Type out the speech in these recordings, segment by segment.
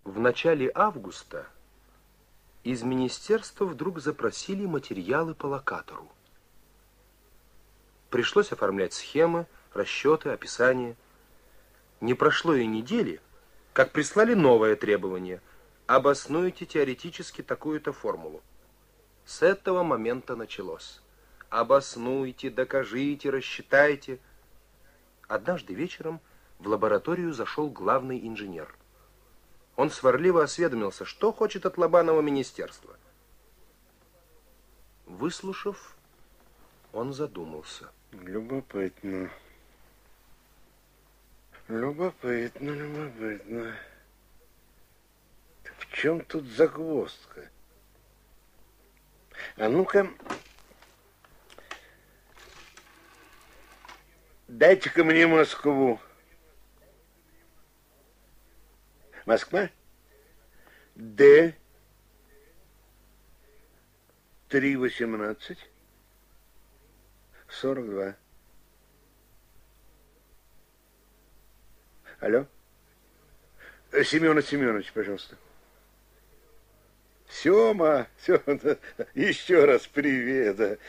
В начале августа из министерства вдруг запросили материалы по локатору. Пришлось оформлять схемы, расчеты, описания. Не прошло и недели, как прислали новое требование. Обоснуйте теоретически такую-то формулу. С этого момента началось. Обоснуйте, докажите, рассчитайте. Однажды вечером в лабораторию зашел главный инженер. Он сварливо осведомился, что хочет от Лобанова министерство. Выслушав, он задумался. Любопытно. Любопытно, любопытно. В чем тут загвоздка? А ну-ка, дайте-ка мне Москву. Москва? Д. 318 42. Алло? Семенович, пожалуйста. Сема, еще раз привет.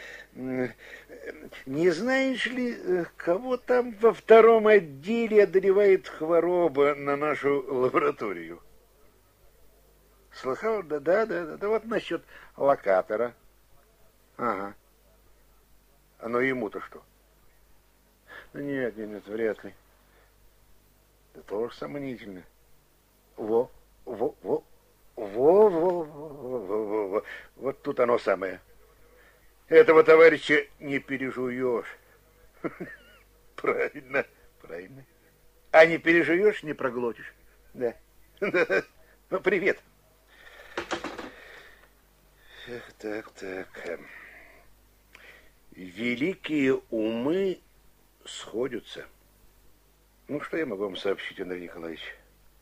Не знаешь ли, кого там во втором отделе одолевает хвороба на нашу лабораторию? Слыхал? Да, вот насчет локатора. Ага. А ну ему-то что? Нет, вряд ли. Это тоже сомнительно. Во. Вот тут оно самое. Этого товарища не пережуешь. Правильно. А не пережуешь, не проглотишь. Да. Ну, привет. Так. Великие умы сходятся. Ну, что я могу вам сообщить, Андрей Николаевич?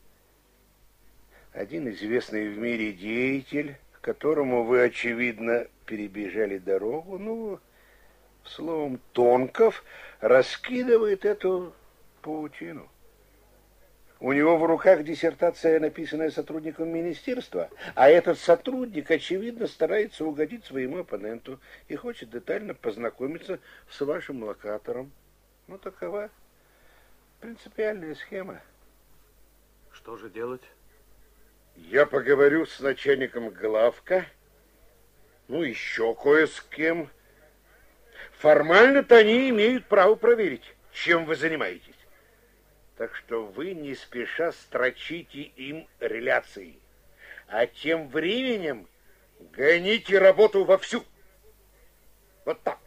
Один известный в мире деятель, которому вы, очевидно, перебежали дорогу, словом, Тонков, раскидывает эту паутину. У него в руках диссертация, написанная сотрудником министерства, а этот сотрудник, очевидно, старается угодить своему оппоненту и хочет детально познакомиться с вашим локатором. Такова принципиальная схема. Что же делать? Я поговорю с начальником главка, еще кое с кем. Формально-то они имеют право проверить, чем вы занимаетесь. Так что вы не спеша строчите им реляции, а тем временем гоните работу вовсю. Вот так.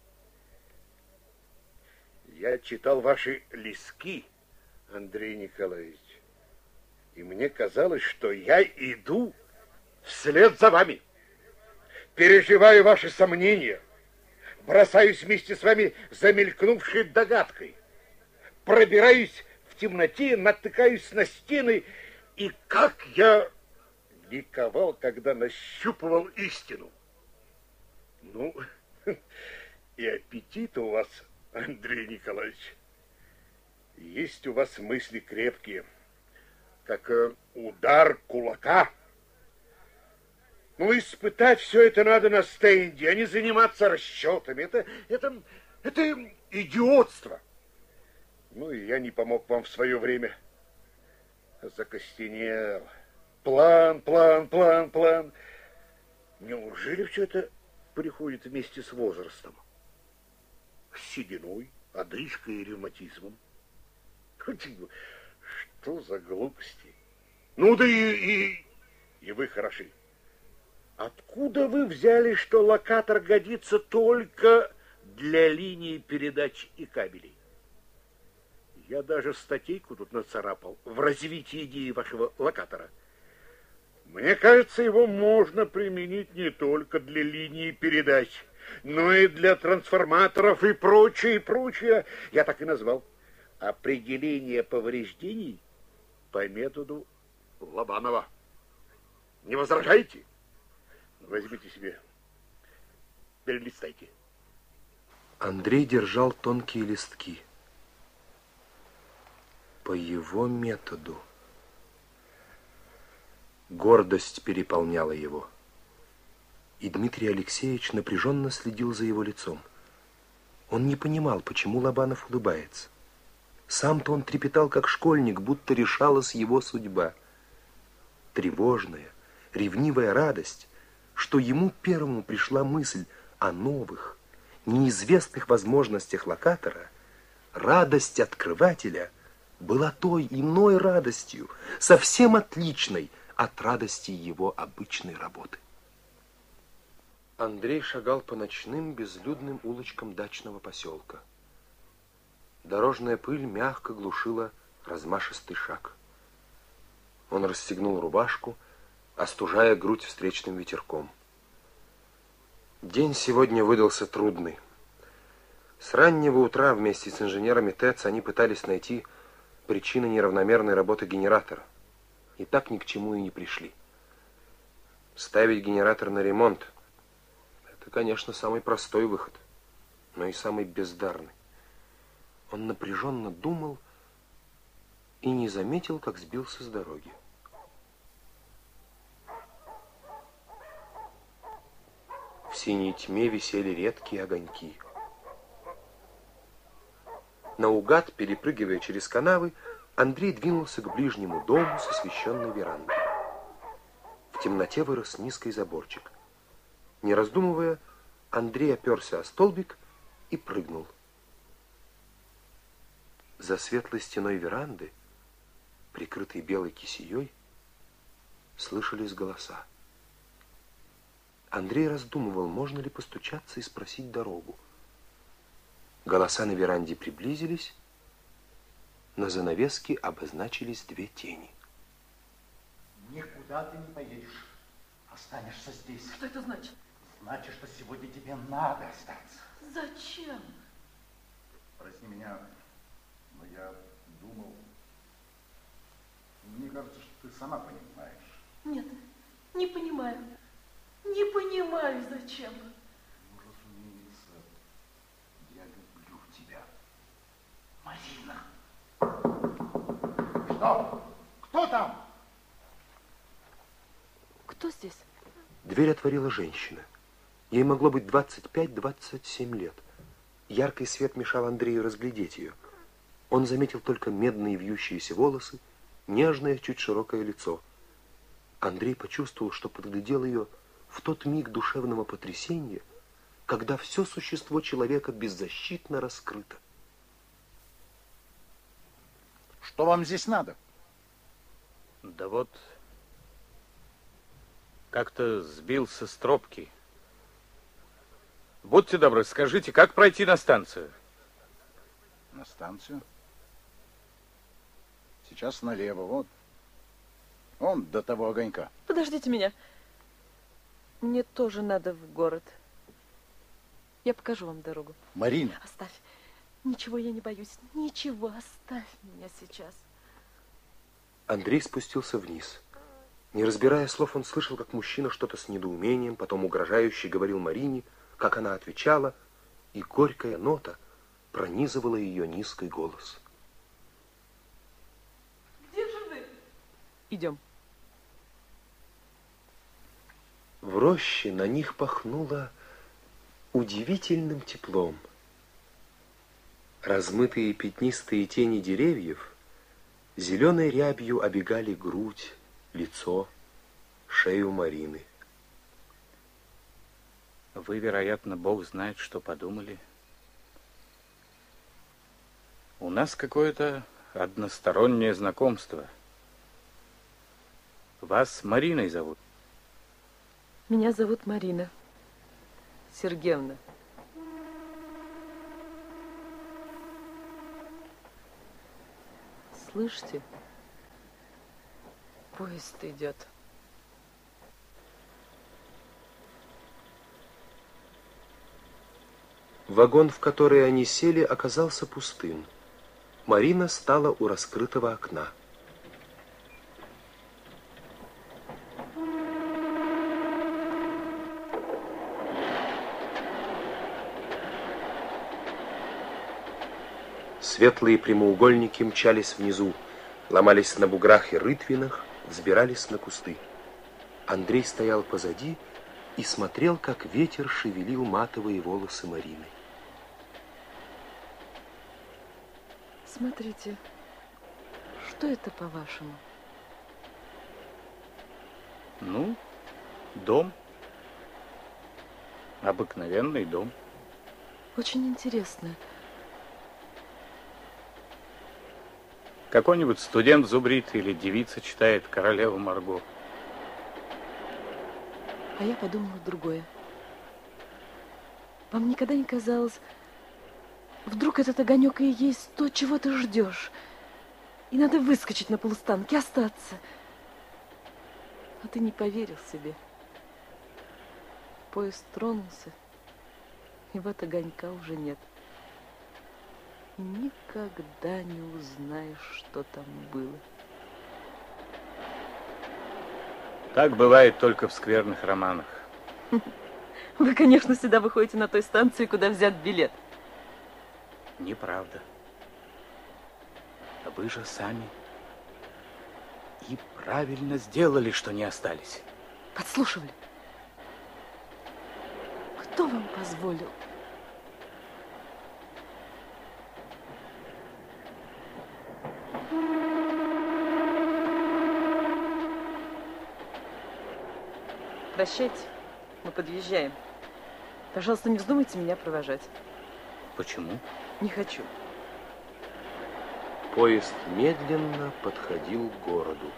Я читал ваши листки, Андрей Николаевич, и мне казалось, что я иду вслед за вами. Переживаю ваши сомнения, бросаюсь вместе с вами замелькнувшей догадкой, пробираюсь в темноте, натыкаюсь на стены, и как я ликовал, когда нащупывал истину. И аппетит у вас, Андрей Николаевич. Есть у вас мысли крепкие, как удар кулака. Испытать все это надо на стенде, а не заниматься расчетами. Это идиотство. И я не помог вам в свое время. Закостенел. План. Неужели все это приходит вместе с возрастом? С сединой, одышкой и ревматизмом. Что за глупости? И вы хороши. Откуда вы взяли, что локатор годится только для линии передач и кабелей? Я даже статейку тут нацарапал в развитии идеи вашего локатора. Мне кажется, его можно применить не только для линии передач, но и для трансформаторов и прочее. Я так и назвал. Определение повреждений по методу Лобанова. Не возражаете? Возьмите себе. Перелистайте. Андрей держал тонкие листки. По его методу. Гордость переполняла его. И Дмитрий Алексеевич напряженно следил за его лицом. Он не понимал, почему Лобанов улыбается. Сам-то он трепетал, как школьник, будто решалась его судьба. Тревожная, ревнивая радость, что ему первому пришла мысль о новых, неизвестных возможностях локатора, радость открывателя была той иной радостью, совсем отличной от радости его обычной работы. Андрей шагал по ночным безлюдным улочкам дачного поселка. Дорожная пыль мягко глушила размашистый шаг. Он расстегнул рубашку, остужая грудь встречным ветерком. День сегодня выдался трудный. С раннего утра вместе с инженерами ТЭЦ они пытались найти причины неравномерной работы генератора. И так ни к чему и не пришли. Ставить генератор на ремонт — это, конечно, самый простой выход, но и самый бездарный. Он напряженно думал и не заметил, как сбился с дороги. В синей тьме висели редкие огоньки. Наугад, перепрыгивая через канавы, Андрей двинулся к ближнему дому с освещенной верандой. В темноте вырос низкий заборчик. Не раздумывая, Андрей оперся о столбик и прыгнул. За светлой стеной веранды, прикрытой белой кисеей, слышались голоса. Андрей раздумывал, можно ли постучаться и спросить дорогу. Голоса на веранде приблизились, на занавеске обозначились две тени. Никуда ты не поедешь. Останешься здесь. Что это значит? Значит, что сегодня тебе надо остаться. Зачем? Прости меня, но я думал... Мне кажется, что ты сама понимаешь. Нет, не понимаю. Не понимаю, зачем. Ну, разумеется, я люблю тебя. Марина. Что? Кто там? Кто здесь? Дверь отворила женщина. Ей могло быть 25-27 лет. Яркий свет мешал Андрею разглядеть ее. Он заметил только медные вьющиеся волосы, нежное, чуть широкое лицо. Андрей почувствовал, что подглядел ее в тот миг душевного потрясения, когда все существо человека беззащитно раскрыто. Что вам здесь надо? Да вот, как-то сбился с тропки. Будьте добры, скажите, как пройти на станцию? На станцию? Сейчас налево, вот. Он до того огонька. Подождите меня. Мне тоже надо в город. Я покажу вам дорогу. Марина. Оставь. Ничего я не боюсь. Ничего, оставь меня сейчас. Андрей спустился вниз. Не разбирая слов, он слышал, как мужчина что-то с недоумением, потом угрожающе говорил Марине, как она отвечала, и горькая нота пронизывала ее низкий голос. Где же вы? Идем. В роще на них пахнуло удивительным теплом. Размытые пятнистые тени деревьев зеленой рябью обегали грудь, лицо, шею Марины. Вы, вероятно, Бог знает, что подумали. У нас какое-то одностороннее знакомство. Вас Мариной зовут? Меня зовут Марина Сергеевна. Слышите? Поезд идет. Вагон, в который они сели, оказался пустым. Марина стала у раскрытого окна. Светлые прямоугольники мчались внизу, ломались на буграх и рытвинах, взбирались на кусты. Андрей стоял позади и смотрел, как ветер шевелил матовые волосы Марины. Смотрите, что это, по-вашему? Ну, дом. Обыкновенный дом. Очень интересно. Какой-нибудь студент зубрит или девица читает «Королеву Марго». А я подумала другое. Вам никогда не казалось, вдруг этот огонек и есть то, чего ты ждешь, и надо выскочить на полустанке, остаться. А ты не поверил себе. Поезд тронулся, и вот огонька уже нет. И никогда не узнаешь, что там было. Так бывает только в скверных романах. Вы, конечно, всегда выходите на той станции, куда взят билет. Неправда. А вы же сами и правильно сделали, что не остались. Подслушивали. Кто вам позволил? Прощайте, мы подъезжаем. Пожалуйста, не вздумайте меня провожать. Почему? Не хочу. Поезд медленно подходил к городу.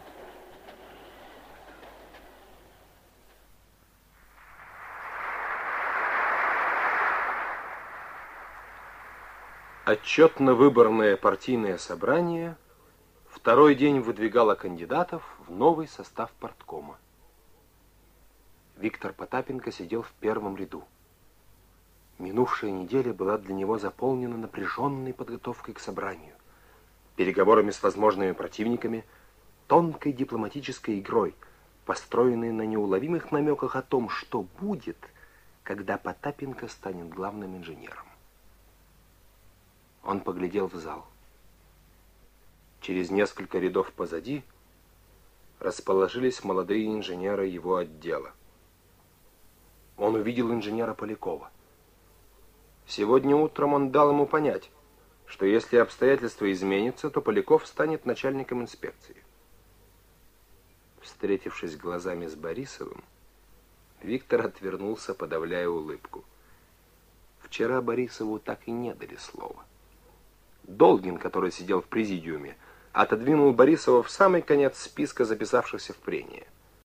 Отчетно-выборное партийное собрание второй день выдвигало кандидатов в новый состав парткома. Виктор Потапенко сидел в первом ряду. Минувшая неделя была для него заполнена напряженной подготовкой к собранию, переговорами с возможными противниками, тонкой дипломатической игрой, построенной на неуловимых намеках о том, что будет, когда Потапенко станет главным инженером. Он поглядел в зал. Через несколько рядов позади расположились молодые инженеры его отдела. Он увидел инженера Полякова. Сегодня утром он дал ему понять, что если обстоятельства изменятся, то Поляков станет начальником инспекции. Встретившись глазами с Борисовым, Виктор отвернулся, подавляя улыбку. Вчера Борисову так и не дали слова. Долгин, который сидел в президиуме, отодвинул Борисова в самый конец списка записавшихся в прения.